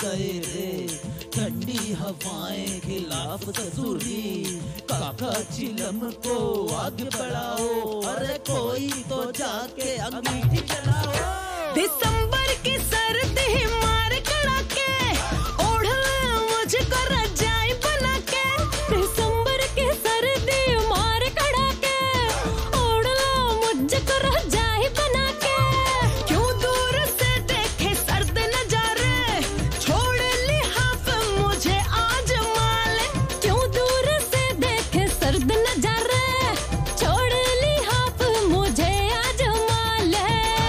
गए रे, ठंडी हवाएं खिलाफ ससुरी, काका चिलम को आग बढ़ाओ, अरे कोई तो जाके अंगीठी जलाओ। दिसंबर की सर्दी मार कड़ाके, ओढ़ मुझको रजाई बना के। दिसंबर की सर्दी मार कड़ाके, ओढ़ मुझको रजाई बना के। क्यों दूर से देखे सर्द नजारे, छोड़ ली हाफ मुझे आज माले। क्यों दूर से देखे सर्द नजारे, छोड़ ली हाफ मुझे आज माले।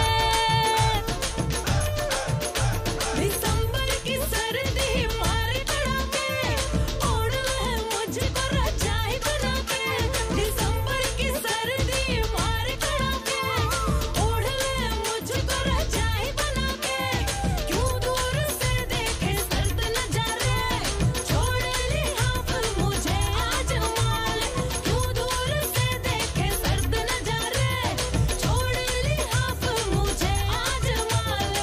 दिसंबर की सर्दी मार कड़ाके, ओढ़ मुझको रजाई बना के। दिसंबर की सर्दी मार कड़ाके, ओढ़ मुझको रजाई बना के। क्यों दूर से देखे सर्द नजारे, छोड़ ली हाफ मुझे आज माले। क्यों दूर से देखे सर्द नजारे, छोड़ ली हाफ मुझे आज माले।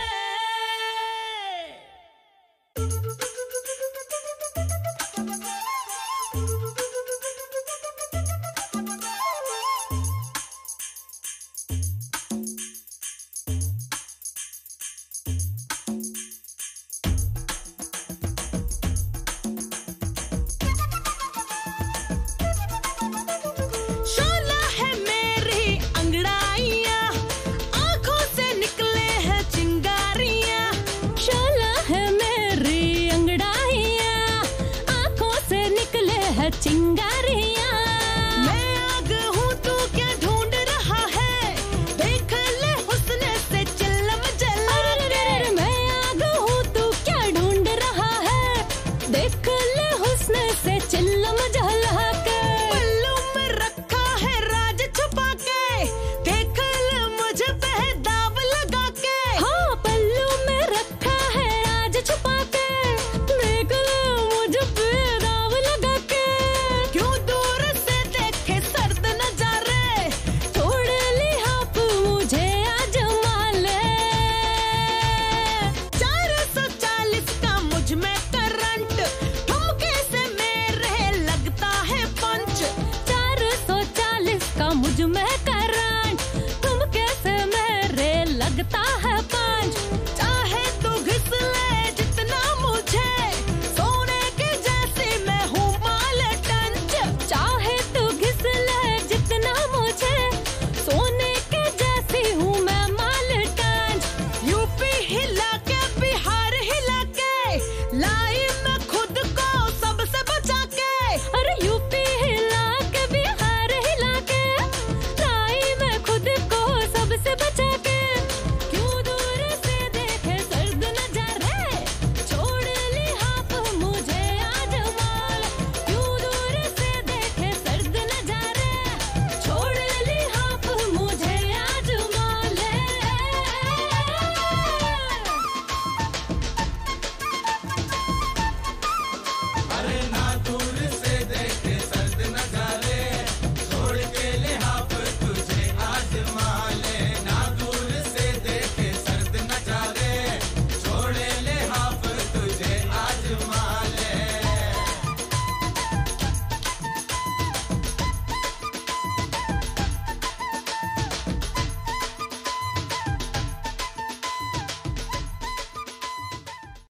शोला है मेरी अंगड़ाइयाँ, आँखों से निकले हैं चिंगारियाँ। शोला है मेरी अंगड़ाइयाँ, आँखों से निकले हैं चिंगारियाँ। मैं आग हूँ तू क्या ढूंढ रहा है, देख ले हुस्न से चिल्लम जला के। मैं आग हूँ तू क्या ढूंढ रहा है, देख ले हुस्न से चिल्लम जला के। पल्लू में रखा है राज छुपा के, देख ले मुझ पे दाव लगा के। हाँ पल्लू में रखा है राज छुपा के, देख ले मुझ पे दाव लगा के। क्यों दूर से देखे सर्द नजारे, छोड़ ली हाफ मुझे आज माले। 440 का मुझ में करंट, ठुमके से मेरे लगता है पंच। 440 का मुझ में